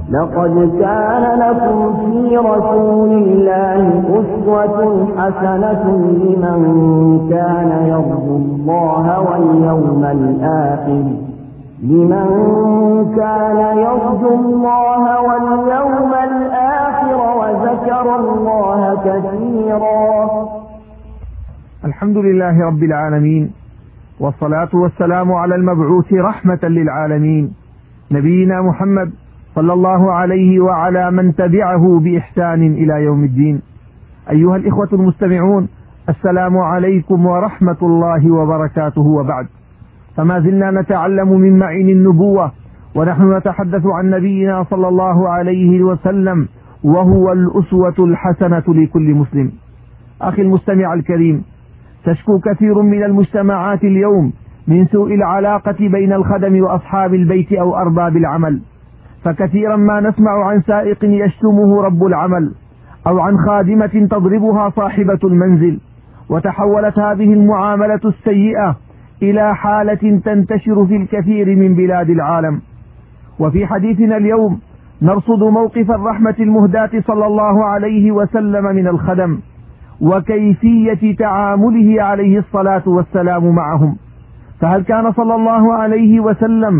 لقد كان لكم في رسول الله أسوة حسنة لمن كان يرجو الله واليوم الآخر وذكر الله كثيرا. الحمد لله رب العالمين، والصلاة والسلام على المبعوث رحمة للعالمين نبينا محمد صلى الله عليه وعلى من تبعه بإحسان إلى يوم الدين. أيها الإخوة المستمعون، السلام عليكم ورحمة الله وبركاته، وبعد، فما زلنا نتعلم من معين النبوة، ونحن نتحدث عن نبينا صلى الله عليه وسلم، وهو الأسوة الحسنة لكل مسلم. أخي المستمع الكريم، تشكو كثير من المجتمعات اليوم من سوء العلاقة بين الخدم وأصحاب البيت أو أرباب العمل، فكثيرا ما نسمع عن سائق يشتمه رب العمل، أو عن خادمة تضربها صاحبة المنزل. وتحولت هذه المعاملة السيئة إلى حالة تنتشر في الكثير من بلاد العالم. وفي حديثنا اليوم نرصد موقف الرحمة المهداة صلى الله عليه وسلم من الخدم، وكيفية تعامله عليه الصلاة والسلام معهم. فهل كان صلى الله عليه وسلم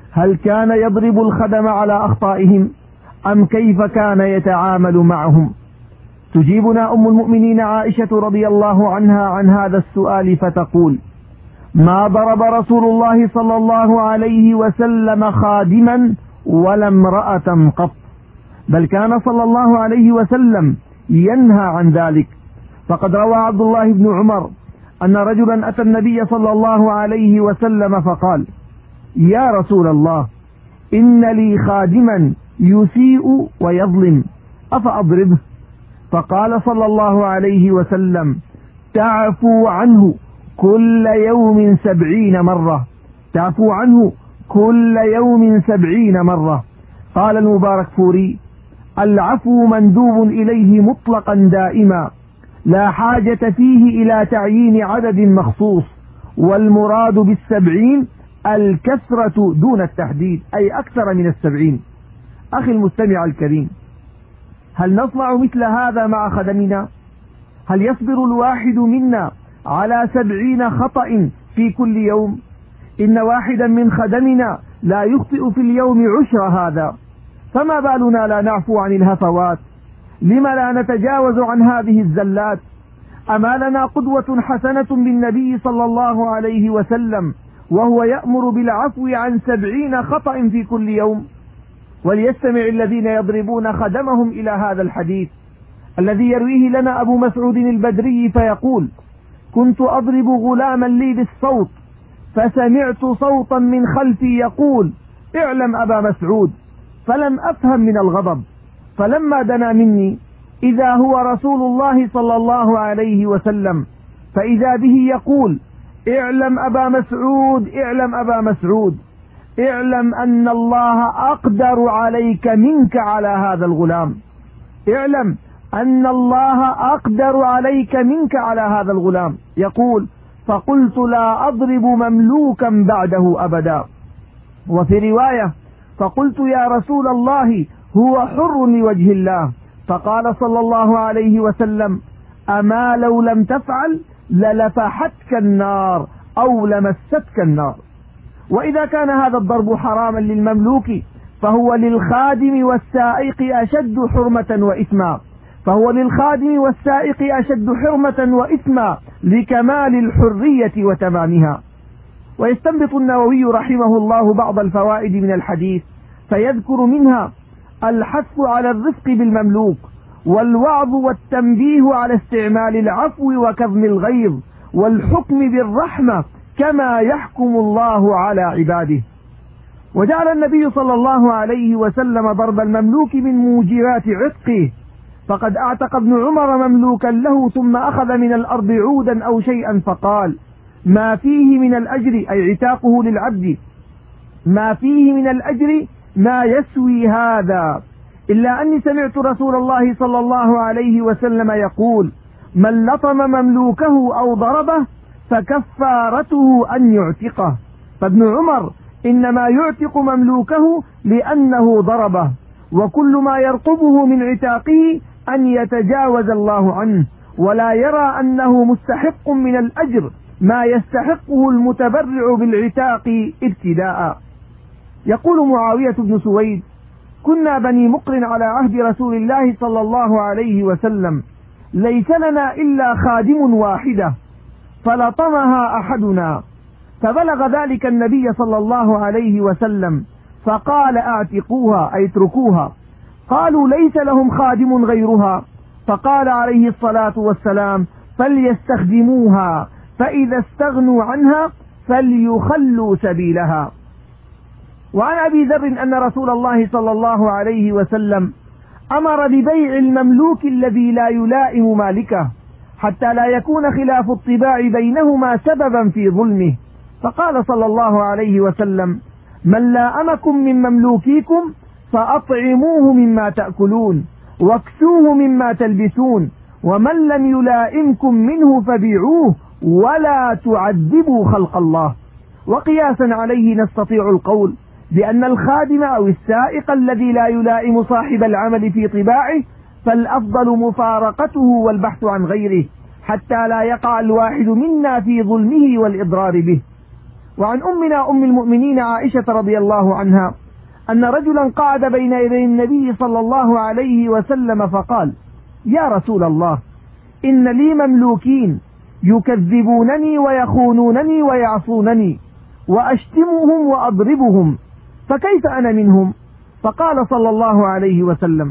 يضرب الخدم على أخطائهم، أم كيف كان يتعامل معهم؟ تجيبنا أم المؤمنين عائشة رضي الله عنها عن هذا السؤال فتقول: ما ضرب رسول الله صلى الله عليه وسلم خادما ولا امرأة قط، بل كان صلى الله عليه وسلم ينهى عن ذلك. فقد روى عبد الله بن عمر أن رجلا أتى النبي صلى الله عليه وسلم فقال: يا رسول الله، إن لي خادما يسيء ويظلم، أفأضربه؟ فقال صلى الله عليه وسلم: تعفو عنه كل يوم 70 مرة، تعفو عنه كل يوم 70 مرة. قال المباركفوري: العفو مندوب إليه مطلقا دائما، لا حاجة فيه إلى تعيين عدد مخصوص، والمراد بال70 الكثرة دون التحديد، أي أكثر من 70. أخي المستمع الكريم، هل نصنع مثل هذا مع خدمنا؟ هل يصبر الواحد منا على 70 خطأ في كل يوم؟ إن واحدا من خدمنا لا يخطئ في اليوم 10 هذا، فما بالنا لا نعفو عن الهفوات؟ لما لا نتجاوز عن هذه الزلات؟ أما لنا قدوة حسنة بالنبي صلى الله عليه وسلم، وهو يأمر بالعفو عن 70 خطأ في كل يوم. وليستمع الذين يضربون خدمهم إلى هذا الحديث الذي يرويه لنا أبو مسعود البدري فيقول: كنت أضرب غلاما لي بالصوت، فسمعت صوتا من خلفي يقول: اعلم أبا مسعود، فلم أفهم من الغضب، فلما دنا مني إذا هو رسول الله صلى الله عليه وسلم، فإذا به يقول: اعلم أبا مسعود، اعلم أبا مسعود، اعلم أن الله أقدر عليك منك على هذا الغلام، اعلم أن الله أقدر عليك منك على هذا الغلام. يقول: فقلت لا أضرب مملوكا بعده أبدا. وفي رواية: فقلت يا رسول الله، هو حر لوجه الله. فقال صلى الله عليه وسلم: أما لو لم تفعل للفحتك النار أو لمستك النار. وإذا كان هذا الضرب حراما للمملوك، فهو للخادم والسائق أشد حرمة وإثما، لكمال الحرية وتمامها. ويستنبط النووي رحمه الله بعض الفوائد من الحديث، فيذكر منها الحث على الرفق بالمملوك، والوعظ والتنبيه على استعمال العفو وكظم الغيظ، والحكم بالرحمة كما يحكم الله على عباده. وجعل النبي صلى الله عليه وسلم ضرب المملوك من موجبات عتقه، فقد اعتق ابن عمر مملوكا له ثم أخذ من الأرض عودا أو شيئا فقال: ما فيه من الأجر، أي عتاقه للعبد، ما فيه من الأجر ما يسوي هذا، إلا أني سمعت رسول الله صلى الله عليه وسلم يقول: من لطم مملوكه أو ضربه فكفارته أن يعتقه. فابن عمر إنما يعتق مملوكه لأنه ضربه، وكل ما يرقبه من عتاقه أن يتجاوز الله عنه، ولا يرى أنه مستحق من الأجر ما يستحقه المتبرع بالعتاق ابتداء. يقول معاوية بن سويد: كنا بني مقر على عهد رسول الله صلى الله عليه وسلم، ليس لنا إلا خادم واحدة فلطمها أحدنا، فبلغ ذلك النبي صلى الله عليه وسلم فقال: اعتقوها أي اتركوها. قالوا: ليس لهم خادم غيرها، فقال عليه الصلاة والسلام: فليستخدموها، فإذا استغنوا عنها فليخلوا سبيلها. وعن أبي ذر أن رسول الله صلى الله عليه وسلم أمر ببيع المملوك الذي لا يلائم مالكه حتى لا يكون خلاف الطباع بينهما سببا في ظلمه، فقال صلى الله عليه وسلم: من لاءمكم من مملوكيكم فأطعموه مما تأكلون واكسوه مما تلبسون، ومن لم يلائمكم منه فبيعوه ولا تعذبوا خلق الله. وقياسا عليه نستطيع القول بأن الخادم أو السائق الذي لا يلائم صاحب العمل في طباعه فالأفضل مفارقته والبحث عن غيره حتى لا يقع الواحد منا في ظلمه والإضرار به. وعن أمنا أم المؤمنين عائشة رضي الله عنها أن رجلا قعد بين يدي النبي صلى الله عليه وسلم فقال: يا رسول الله، إن لي مملوكين يكذبونني ويخونونني ويعصونني وأشتمهم وأضربهم، فكيف أنا منهم؟ فقال صلى الله عليه وسلم: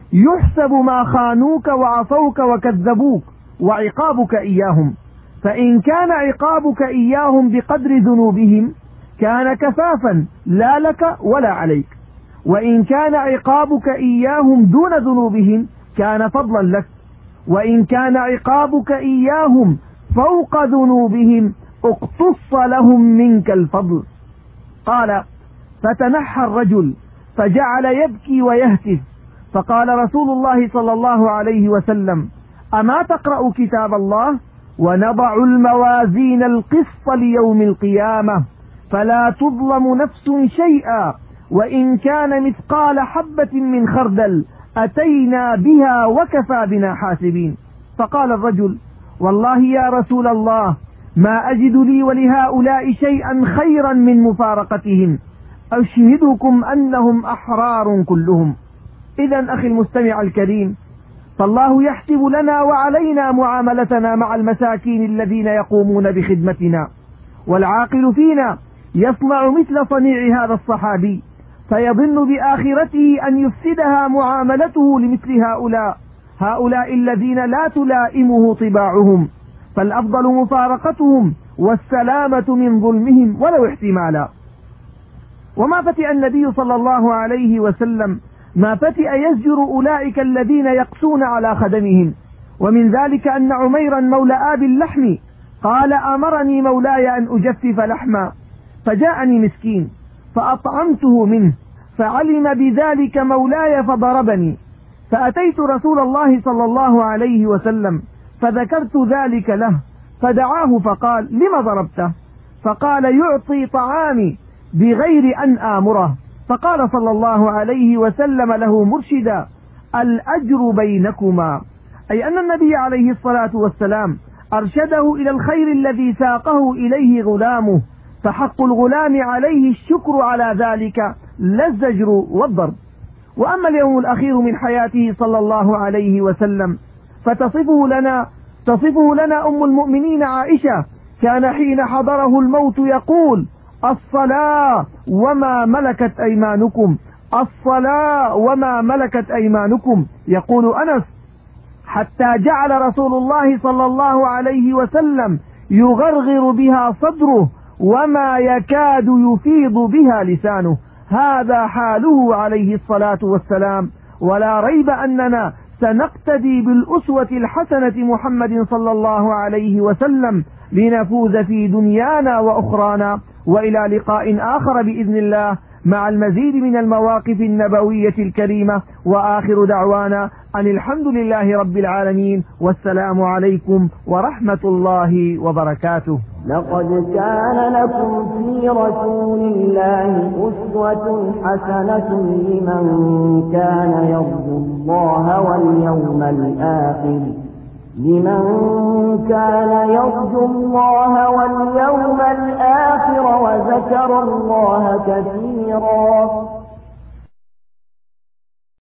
يحسب ما خانوك وعصوك وكذبوك وعقابك إياهم، فإن كان عقابك إياهم بقدر ذنوبهم كان كفافا لا لك ولا عليك، وإن كان عقابك إياهم دون ذنوبهم كان فضلا لك، وإن كان عقابك إياهم فوق ذنوبهم اقتص لهم منك الفضل. قال: فتنحى الرجل فجعل يبكي ويهتف، فقال رسول الله صلى الله عليه وسلم: أما تقرأ كتاب الله؟ ونضع الموازين القسط ليوم القيامة فلا تظلم نفس شيئا، وإن كان مثقال حبة من خردل أتينا بها وكفى بنا حاسبين. فقال الرجل: والله يا رسول الله ما أجد لي ولهؤلاء شيئا خيرا من مفارقتهم، أشهدكم أنهم أحرار كلهم. إذن أخي المستمع الكريم، فالله يحسب لنا وعلينا معاملتنا مع المساكين الذين يقومون بخدمتنا، والعاقل فينا يصنع مثل صنيع هذا الصحابي فيظن بآخرته أن يفسدها معاملته لمثل هؤلاء الذين لا تلائمه طباعهم، فالأفضل مفارقتهم والسلامة من ظلمهم ولو احتمالا. وما فتئ النبي صلى الله عليه وسلم ما فتئ يزجر أولئك الذين يقسون على خدمهم. ومن ذلك أن عميرا مولى آب اللحم قال: أمرني مولاي أن أجفف لحما، فجاءني مسكين فأطعمته منه، فعلم بذلك مولاي فضربني، فأتيت رسول الله صلى الله عليه وسلم فذكرت ذلك له، فدعاه فقال: لم ضربته؟ فقال: يعطي طعامي بغير أن آمره. فقال صلى الله عليه وسلم له مرشدا: الأجر بينكما، أي أن النبي عليه الصلاة والسلام أرشده إلى الخير الذي ساقه إليه غلامه، فحق الغلام عليه الشكر على ذلك لا الزجر والضرب. وأما اليوم الأخير من حياته صلى الله عليه وسلم فتصفه لنا أم المؤمنين عائشة: كان حين حضره الموت يقول: الصلاة وما ملكت أيمانكم، الصلاة وما ملكت أيمانكم. يقول أنس: حتى جعل رسول الله صلى الله عليه وسلم يغرغر بها صدره وما يكاد يفيض بها لسانه. هذا حاله عليه الصلاة والسلام، ولا ريب أننا سنقتدي بالأسوة الحسنة محمد صلى الله عليه وسلم لنفوز في دنيانا وأخرانا. وإلى لقاء آخر بإذن الله مع المزيد من المواقف النبوية الكريمة، وآخر دعوانا أن الحمد لله رب العالمين، والسلام عليكم ورحمة الله وبركاته. لقد كان لكم في رسول الله أسوة حسنة لمن كان يرجو الله واليوم الآخر وذكر الله كثيرا.